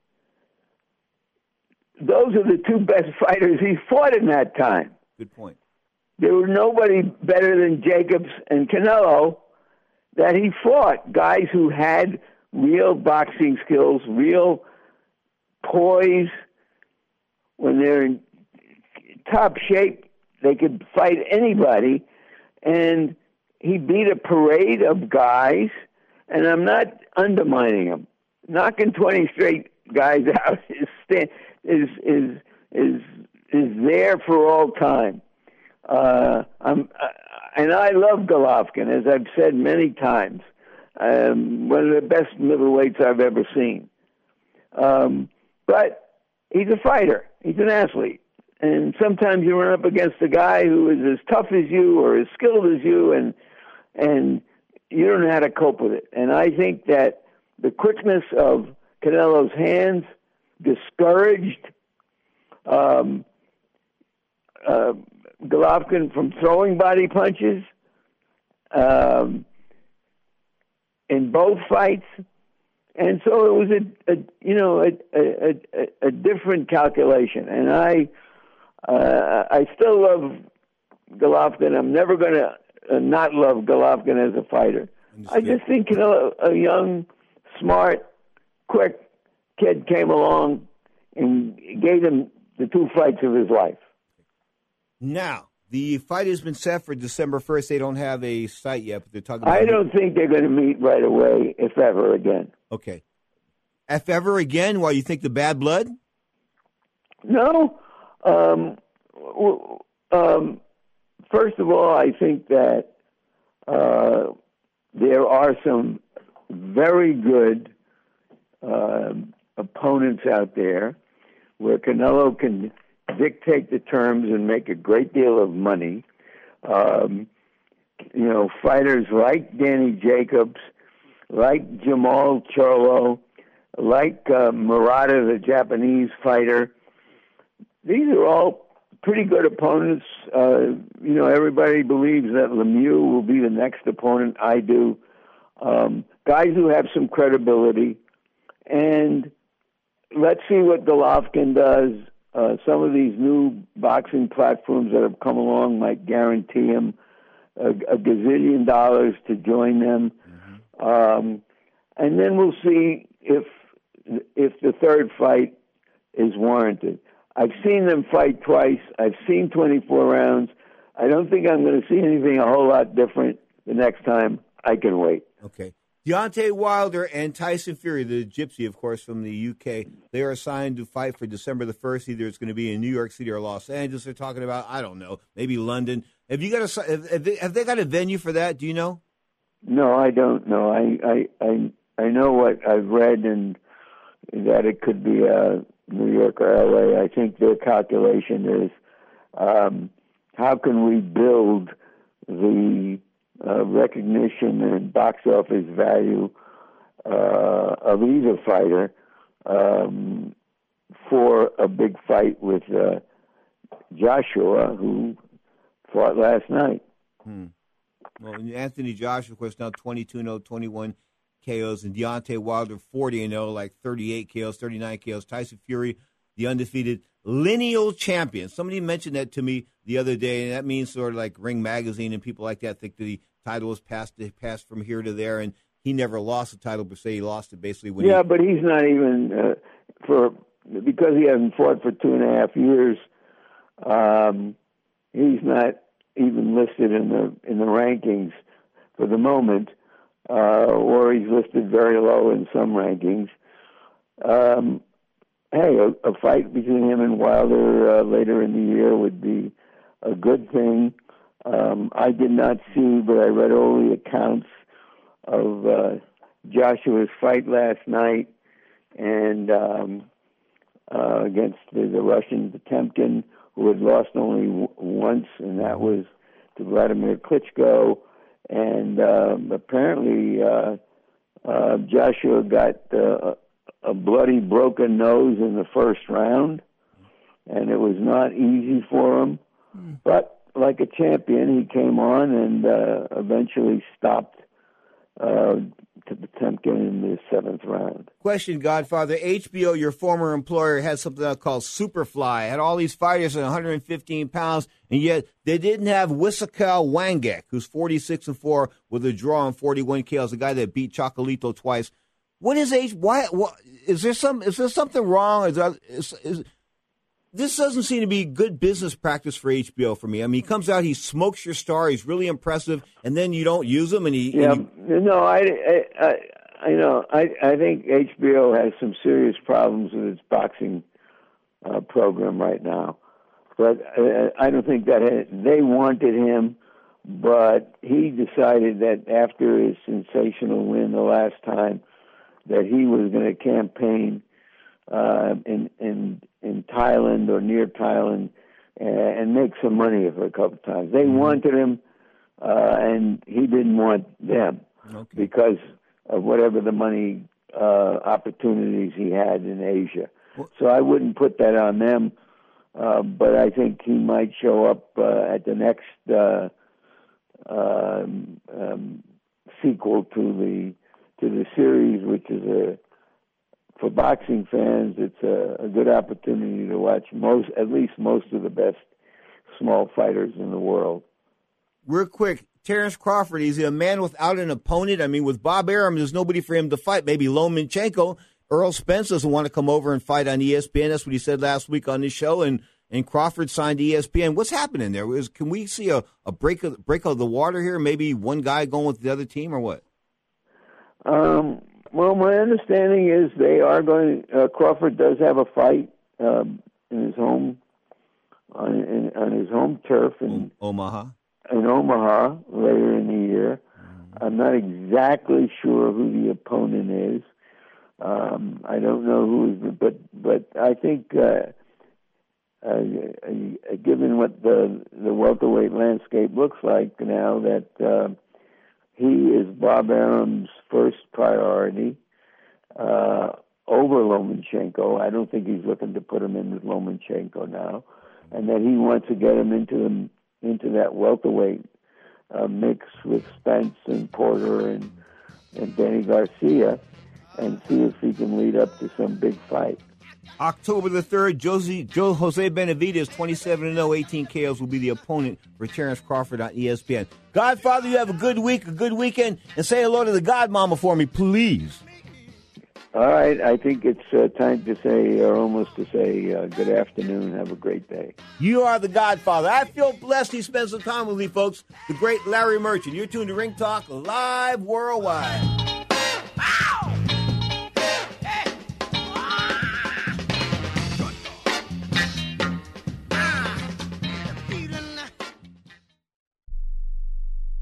those are the two best fighters he fought in that time. Good point. There was nobody better than Jacobs and Canelo that he fought, guys who had real boxing skills, real poise. When they're in top shape, they could fight anybody. And he beat a parade of guys, and I'm not undermining him. Knocking twenty straight guys out is is is is is there for all time. Uh, I'm, uh, and I love Golovkin, as I've said many times. Um, one of the best middleweights I've ever seen. Um, but he's a fighter. He's an athlete. And sometimes you run up against a guy who is as tough as you or as skilled as you, and and you don't know how to cope with it. And I think that the quickness of Canelo's hands discouraged um, uh, Golovkin from throwing body punches um, in both fights, and so it was a, a you know a, a, a, a different calculation. And I uh, I still love Golovkin. I'm never going to uh, not love Golovkin as a fighter. I just think you know a young, smart, quick kid came along and gave him the two fights of his life. Now, the fight has been set for December first. They don't have a site yet, but they're talking about I don't it. think they're going to meet right away, if ever again. Okay. If ever again? Why, you think the bad blood? No. Um, um, first of all, I think that uh, there are some very good uh, opponents out there where Canelo can dictate the terms and make a great deal of money. Um, you know, fighters like Danny Jacobs, like Jamal Charlo, like uh, Murata, the Japanese fighter. These are all pretty good opponents. Uh, you know, everybody believes that Lemieux will be the next opponent. I do. Um, guys who have some credibility. And let's see what Golovkin does. Uh, some of these new boxing platforms that have come along might guarantee him a, a gazillion dollars to join them. Mm-hmm. Um, and then we'll see if if the third fight is warranted. I've seen them fight twice. I've seen twenty-four rounds. I don't think I'm going to see anything a whole lot different the next time. I can wait. Okay. Deontay Wilder and Tyson Fury, the Gypsy, of course, from the U K, they are assigned to fight for December the first. Either it's going to be in New York City or Los Angeles. They're talking about, I don't know, maybe London. Have you got a have they, have they got a venue for that? Do you know? No, I don't know. I I I, I know what I've read, and that it could be uh, New York or L A. I think their calculation is um, how can we build the uh, recognition and box office value uh, of either fighter um, for a big fight with uh, Joshua, who fought last night. Hmm. Well, Anthony Joshua, of course, now twenty-two and oh, twenty-one K Os, and Deontay Wilder forty and oh, like thirty-eight K Os, thirty-nine K Os. Tyson Fury, the undefeated lineal champion. Somebody mentioned that to me the other day, and that means sort of like Ring Magazine and people like that think the title was passed passed from here to there, and he never lost the title per se. He lost it basically when yeah, he... but he's not even uh, for because he hasn't fought for two and a half years. Um, he's not even listed in the in the rankings for the moment, uh, or he's listed very low in some rankings. Um, hey, a, a fight between him and Wilder uh, later in the year would be a good thing. Um, I did not see, but I read all the accounts of uh, Joshua's fight last night, and um, uh, against the, the Russian Potemkin, who had lost only w- once, and that was to Vladimir Klitschko. And um, apparently uh, uh, Joshua got uh, a bloody, broken nose in the first round, and it was not easy for him. Mm. But like a champion, he came on and uh, eventually stopped uh, to Potemkin in the seventh round. Question, Godfather. H B O, your former employer, had something called Superfly. It had all these fighters at one hundred fifteen pounds, and yet they didn't have Wisakal Wangek, who's forty-six and four with a draw on forty-one K Os, the guy that beat Chocolito twice. What is H? Why? What, is there some? Is there something wrong? Is, that, is, is this doesn't seem to be good business practice for H B O for me. I mean, he comes out, he smokes your star, he's really impressive, and then you don't use him, and he. Yeah, and he, no, I, I, I, I know. I, I think H B O has some serious problems with its boxing uh, program right now, but uh, I don't think that had, they wanted him, but he decided that after his sensational win the last time, that he was going to campaign uh, in in in Thailand or near Thailand uh, and make some money for a couple of times. They mm-hmm. wanted him, uh, and he didn't want them okay. because of whatever the money uh, opportunities he had in Asia. Well, so I wouldn't put that on them, uh, but I think he might show up uh, at the next uh, um, um, sequel to the to the series, which is a for boxing fans, it's a, a good opportunity to watch most, at least most of the best small fighters in the world. Real quick, Terrence Crawford, he's a man without an opponent. I mean, with Bob Arum, there's nobody for him to fight. Maybe Lomachenko. Earl Spence doesn't want to come over and fight on E S P N. That's what he said last week on this show. And, and Crawford signed E S P N. What's happening there? Is, can we see a, a break of break of the water here? Maybe one guy going with the other team, or what? Um. Well, my understanding is they are going. Uh, Crawford does have a fight um, in his home on, in, on his home turf in Omaha. In Omaha later in the year. Mm-hmm. I'm not exactly sure who the opponent is. Um, I don't know who is, but but I think uh, uh, given what the the welterweight landscape looks like now, that. Uh, He is Bob Arum's first priority uh, over Lomachenko. I don't think he's looking to put him in with Lomachenko now, and that he wants to get him into the, into that welterweight uh, mix with Spence and Porter and and Danny Garcia, and see if he can lead up to some big fight. October the third, Josie, Joe Jose Benavidez, twenty-seven and oh, eighteen K Os, will be the opponent for Terrence Crawford on E S P N. Godfather, you have a good week, a good weekend, and say hello to the Godmama for me, please. All right, I think it's uh, time to say, or almost to say, uh, good afternoon, have a great day. You are the Godfather. I feel blessed he spent some time with me, folks. The great Larry Merchant. You're tuned to Ring Talk live worldwide.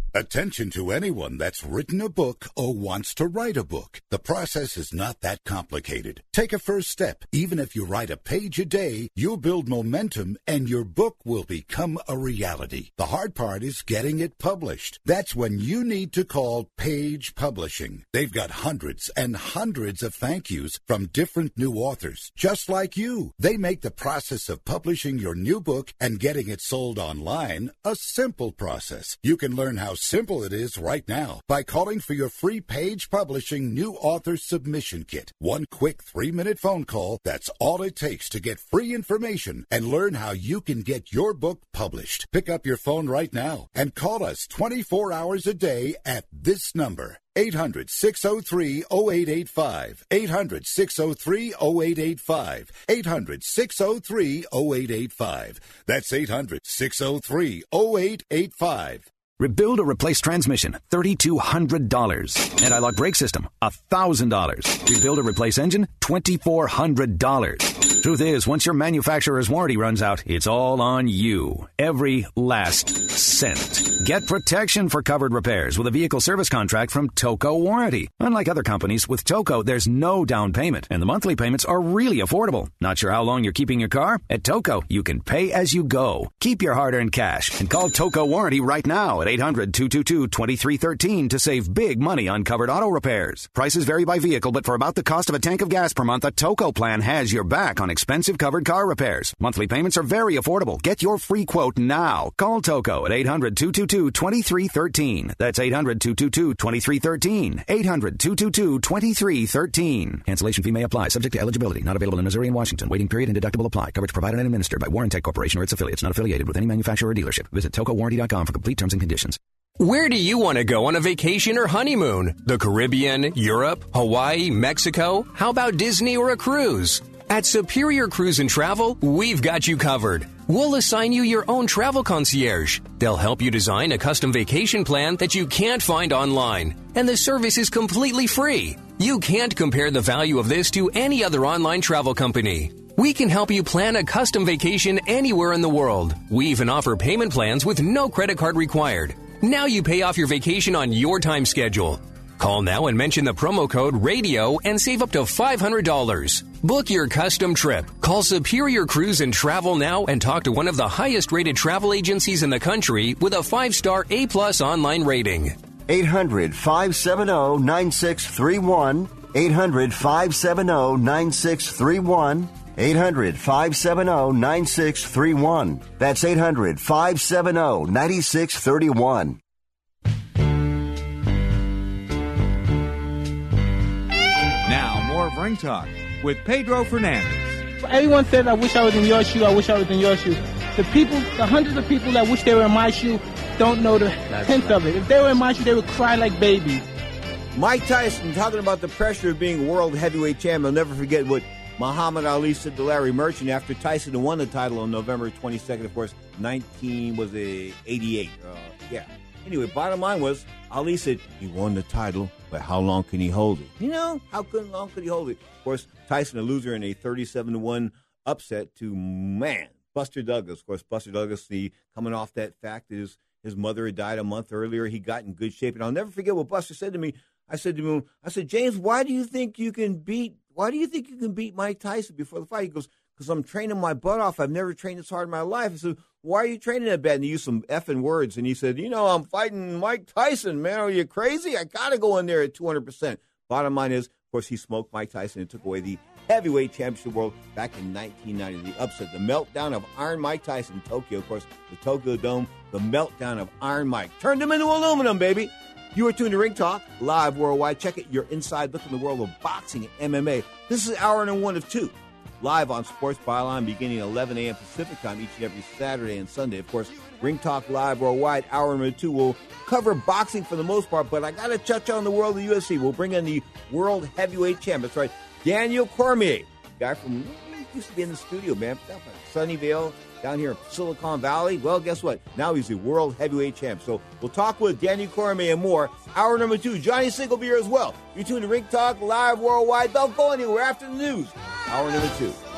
Attention to anyone that's written a book or wants to write a book. The process is not that complicated. Take a first step. Even if you write a page a day, you'll build momentum and your book will become a reality. The hard part is getting it published. That's when you need to call Page Publishing. They've got hundreds and hundreds of thank yous from different new authors, just like you. They make the process of publishing your new book and getting it sold online a simple process. You can learn how simple it is right now by calling for your free Page Publishing New Author Submission Kit. One quick three-minute phone call, that's all it takes to get free information and learn how you can get your book published. Pick up your phone right now and call us twenty-four hours a day at this number. eight hundred, six oh three, oh eight eight five. eight hundred, six oh three, oh eight eight five. eight hundred, six oh three, oh eight eight five. That's eight hundred, six oh three, oh eight eight five. Rebuild or replace transmission, three thousand two hundred dollars. Anti-lock brake system, one thousand dollars. Rebuild or replace engine, two thousand four hundred dollars. Truth is, once your manufacturer's warranty runs out, it's all on you. Every last cent. Get protection for covered repairs with a vehicle service contract from Toco Warranty. Unlike other companies, with Toco, there's no down payment, and the monthly payments are really affordable. Not sure how long you're keeping your car? At Toco, you can pay as you go. Keep your hard-earned cash and call Toco Warranty right now at eight hundred, two two two, two three one three to save big money on covered auto repairs. Prices vary by vehicle, but for about the cost of a tank of gas per month, a Toco plan has your back on expensive covered car repairs. Monthly payments are very affordable. Get your free quote now. Call Toco at eight hundred, two two two, two three one three. That's eight hundred, two two two, two three one three. eight hundred, two two two, two three one three. Cancellation fee may apply. Subject to eligibility. Not available in Missouri and Washington. Waiting period and deductible apply. Coverage provided and administered by Warrantech Corporation or its affiliates. Not affiliated with any manufacturer or dealership. Visit toco warranty dot com for complete terms and conditions. Where do you want to go on a vacation or honeymoon? The Caribbean, Europe, Hawaii, Mexico? How about Disney or a cruise? At Superior Cruise and Travel, we've got you covered. We'll assign you your own travel concierge. They'll help you design a custom vacation plan that you can't find online. And the service is completely free. You can't compare the value of this to any other online travel company. We can help you plan a custom vacation anywhere in the world. We even offer payment plans with no credit card required. Now you pay off your vacation on your time schedule. Call now and mention the promo code RADIO and save up to five hundred dollars. Book your custom trip. Call Superior Cruise and Travel now and talk to one of the highest rated travel agencies in the country with a five-star A-plus online rating. eight hundred, five seven zero, nine six three one. eight hundred, five seven zero, nine six three one. eight hundred, five seven zero, nine six three one. That's eight hundred, five seven zero, nine six three one. Now, more of Ring Talk with Pedro Fernandez. Everyone said, I wish I was in your shoe, I wish I was in your shoe. The people, the hundreds of people that wish they were in my shoe don't know the That's sense right. of it. If they were in my shoe, they would cry like babies. Mike Tyson talking about the pressure of being world heavyweight champ. I'll never forget what Muhammad Ali said to Larry Merchant after Tyson won the title on November twenty-second, of course, nineteen was a eighty-eight. Uh, yeah. Anyway, bottom line was, Ali said he won the title, but how long can he hold it? You know, how long could he hold it? Of course, Tyson, a loser in a thirty-seven to one upset to, man, Buster Douglas. Of course, Buster Douglas, the coming off that fact that his, his mother had died a month earlier, he got in good shape. And I'll never forget what Buster said to me. I said to him, I said, James, why do you think you can beat, why do you think you can beat Mike Tyson before the fight? He goes, because I'm training my butt off. I've never trained this hard in my life. I said, why are you training that bad? And he used some effing words. And he said, you know, I'm fighting Mike Tyson, man. Are you crazy? I got to go in there at two hundred percent. Bottom line is, of course, he smoked Mike Tyson and took away the heavyweight championship world back in nineteen ninety. The upset, the meltdown of Iron Mike Tyson in Tokyo. Of course, the Tokyo Dome, the meltdown of Iron Mike. Turned him into aluminum, baby. You are tuned to Ring Talk, live worldwide. Check it, your inside look in the world of boxing and M M A. This is hour and one of two. Live on Sports Byline beginning at eleven a.m. Pacific time each and every Saturday and Sunday. Of course, Ring Talk Live worldwide, hour number two. We'll cover boxing for the most part, but I got to touch on the world of the U F C. We'll bring in the world heavyweight champ. That's right, Daniel Cormier, guy from, used to be in the studio, man, down from Sunnyvale, down here in Silicon Valley. Well, guess what? Now he's the world heavyweight champ. So we'll talk with Daniel Cormier and more. Hour number two, Johnny Singleby here as well. You're tuned to Ring Talk Live worldwide. Don't go anywhere after the news. Hour number two.